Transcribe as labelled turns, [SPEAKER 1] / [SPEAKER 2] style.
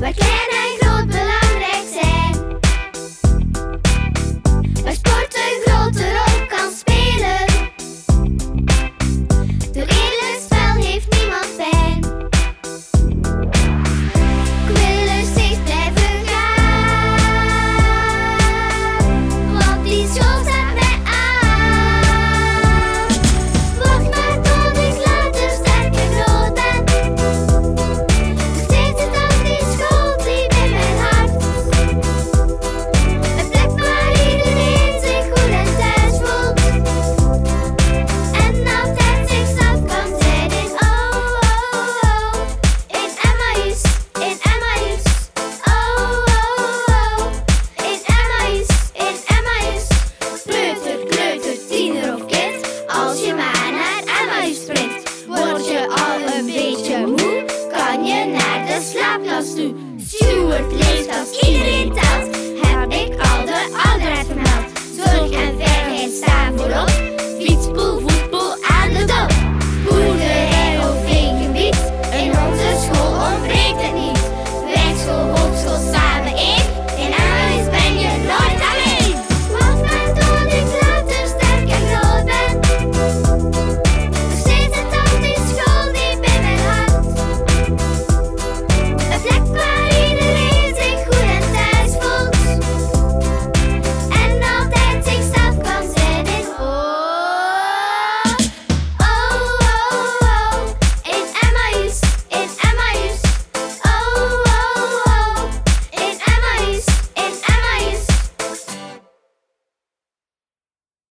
[SPEAKER 1] waar klein en groot belangrijk zijn. Waar sport een grote rol kan spelen. Door eerlijk spel heeft niemand pijn. Ik wil er steeds blijven gaan, want die school staat mij aan. Wacht maar tot ik later sterk en groot ben. Nog steeds zit dan die school diep in mijn hart. Een plek waar iedereen zich goed en thuis voelt. En altijd zichzelf kan zijn in in Emmaüs, in Emmaüs. In Emmaüs, in Emmaüs. Kleuter, kleuter, tiener of kind, als je maar naar Emmaüs sprint. Word je al een beetje moe, kan je naar de slaapklas toe. Stuart leeft als iedereen telt, heb ik al de oudheid vermeld. Zorg en veiligheid staan voorop, fietspoel